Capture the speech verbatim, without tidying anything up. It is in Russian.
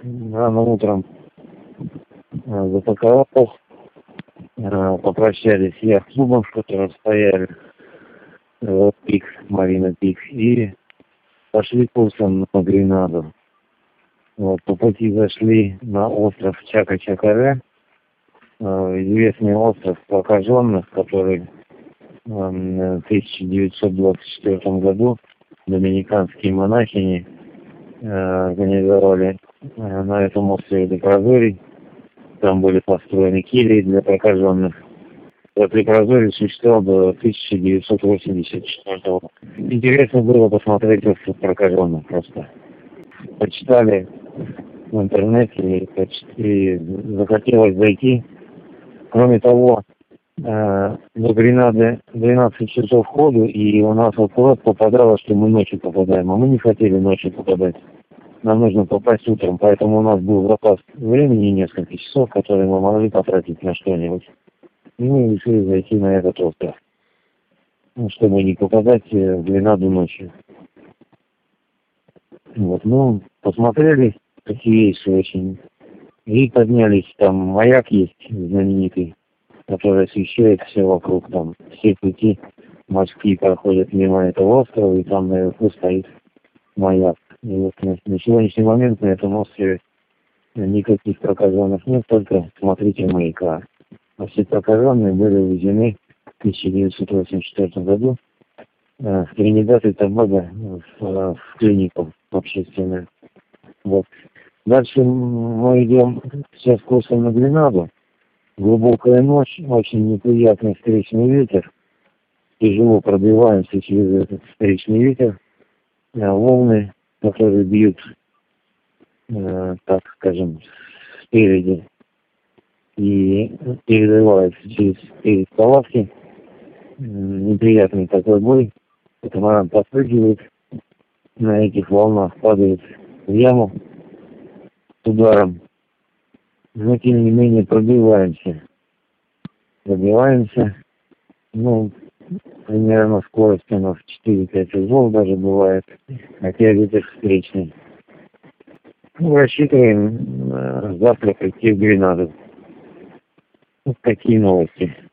рано утром э, запаковал, э, попрощались с яхт-клубом, в котором стояли, э, Пик, Марина Пик, и пошли курсом на Гренаду. Вот, по пути зашли на остров Чака-Чакаре, э, известный остров прокаженных, который э, в тысяча девятьсот двадцать четвёртом году доминиканские монахини э, организовали э, на этом острове Лепрозорий. Там были построены кельи для прокаженных. Этот Лепрозорий существовал до тысяча девятьсот восемьдесят четвёртого. Интересно было посмотреть остров прокаженных просто. Почитали в интернете и, и захотелось зайти. Кроме того, э, до Гренады двенадцать часов ходу, и у нас аккурат попадало, что мы ночью попадаем, а мы не хотели ночью попадать. Нам нужно попасть утром, поэтому у нас был запас времени несколько часов, которые мы могли потратить на что-нибудь. И мы решили зайти на этот остров, ну, чтобы не попадать в Гренаду ночью. Вот, ну, посмотрели, красивейшие очень. И поднялись, там маяк есть знаменитый, который освещает все вокруг, там все пути морские проходят мимо этого острова, и там наверху стоит маяк. И вот на, на сегодняшний момент на этом острове никаких прокаженных нет, только смотрите маяка. А все прокаженные были увезены в тысяча девятьсот восемьдесят четвёртом году э, в Тринидад и Тобаго в, в клинику общественную. Вот. Дальше мы идем сейчас курсом на Гренаду. Глубокая ночь, очень неприятный встречный ветер. Тяжело пробиваемся через этот встречный ветер. Волны, которые бьют, э, так скажем, спереди и перерываются через перед палатки. Неприятный такой бой. Катамаран подпрыгивает, на этих волнах падает в яму с ударом. Но тем не менее пробиваемся. Пробиваемся. Ну, примерно скорость у нас четыре-пять узлов даже бывает, хотя ветер встречный. Ну, рассчитываем э, завтра прийти в Гренаду. Вот такие новости.